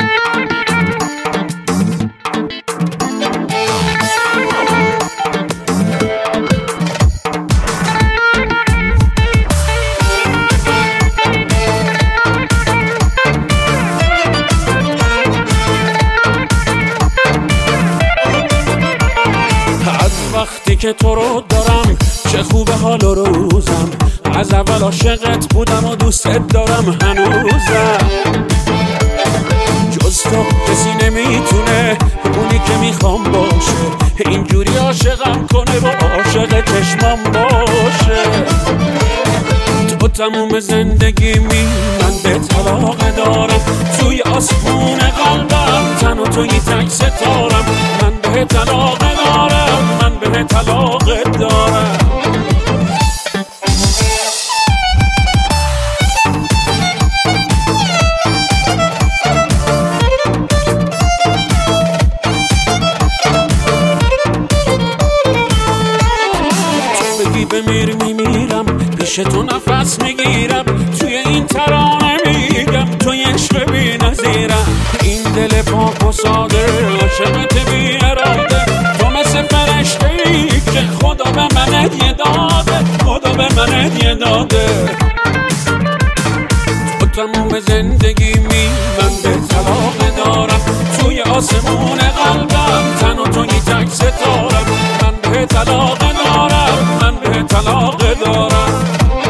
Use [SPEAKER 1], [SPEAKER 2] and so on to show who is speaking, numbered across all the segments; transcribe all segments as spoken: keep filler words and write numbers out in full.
[SPEAKER 1] وقتی که تو رو دارم چه خوبه حال و روزم، از اول عاشقت بودم و دوستت دارم هنوزم. جز تو کسی نمیتونه اونی که میخوام باشه، اینجوری عاشقم کنه و عاشق چشمام باشه. تو تموم زندگی می من به طلاق دارم، توی آسمون قلبم تن و توی تک ستارم. من به طلاق دارم، من به طلاق دارم. تو بگی بمیر میمیرم، پیش تو نفس میگیرم، توی این ترانه میگم تو یه عشق بی نظیرم. این دل پاک و ساده عاشقت بی اراده، تو مثل فرشته ای که خدا به من هدیه داده، خدا به من هدیه داده. تو تموم زندگی می من به طلاق دارم، توی آسمون قلبم تن و توی تک ستارم. من به طلاق دارم، من به طلاق دارم.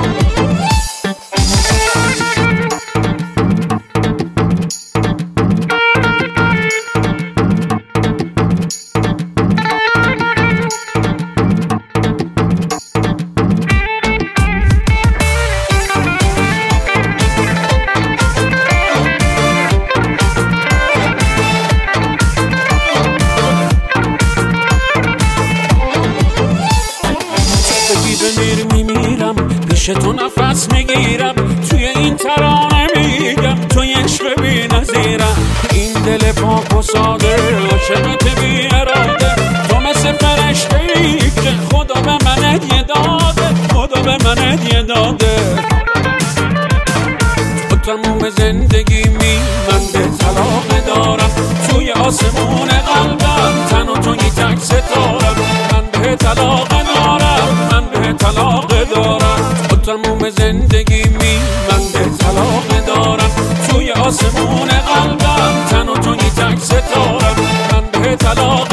[SPEAKER 1] بمیر میمیرم، پیش تو نفس میگیرم، توی این ترانه میگم تو یه عشق بی نظیرم. این دل پاک و ساده عاشقت بی اراده، تو مثل فرشته ای که خدا به من هدیه داده، خدا به من هدیه داده. تو تموم زندگی می من به طلاق دارم، توی آسمون قلبم تن و توی تک ستارم. من به طلاق دارم، من به طلاق دارم. تو تموم زندگی می من به طلاق دارم، توی آسمون قلبم تن و توی تک ستارم. من به طلاق